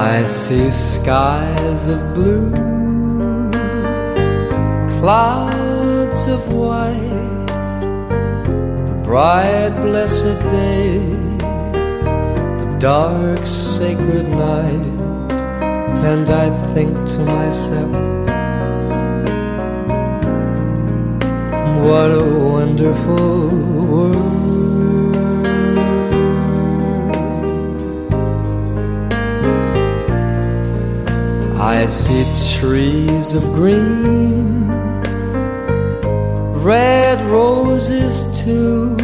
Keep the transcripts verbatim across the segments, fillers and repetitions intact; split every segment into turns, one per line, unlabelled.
I see skies of blue, clouds of white, the bright blessed day, the dark sacred night, and I think to myself, what a wonderful world. I see trees of green, red roses too.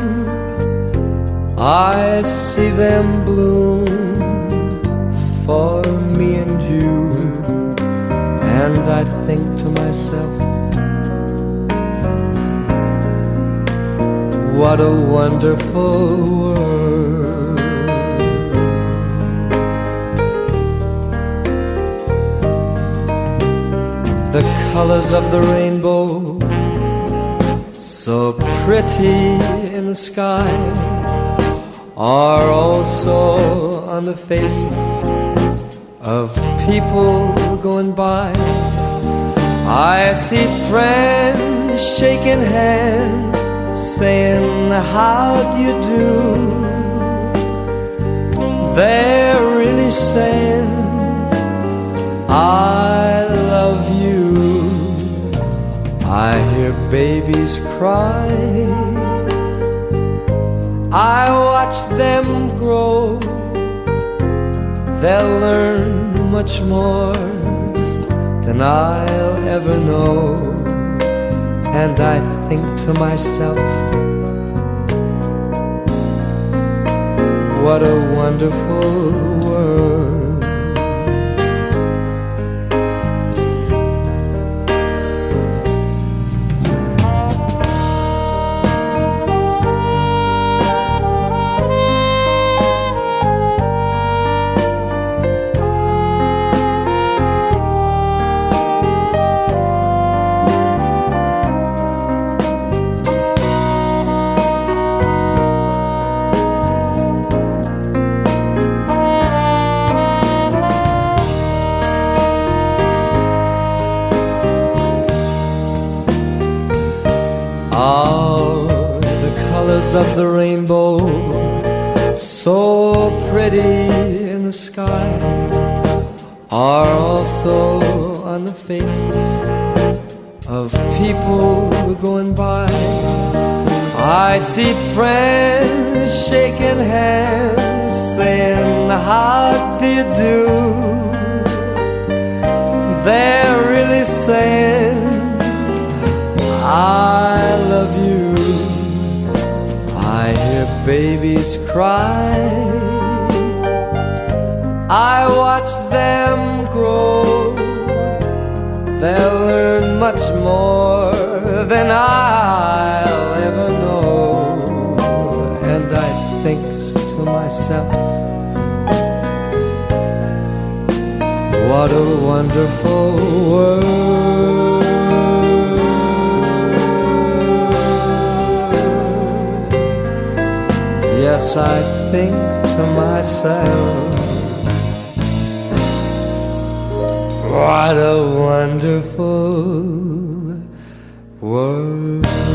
I see them bloom for me and you, and I think to myself, what a wonderful world. The colors of the rainbow, so pretty in the sky, are also on the faces of people going by. I see friends shaking hands, saying, how do you do? They're really saying, I love you. I hear babies cry, I watch them grow. They'll learn much more than I'll ever know. And I think to myself, what a wonderful world. Of the rainbow, so pretty in the sky, are also on the faces of people going by. I see friends shaking hands, saying, how do you do? They're really saying, I love you. I hear babies cry, I watch them grow. They'll learn much more than I'll ever know. And I think to myself, what a wonderful world. Yes, I think to myself, what a wonderful world.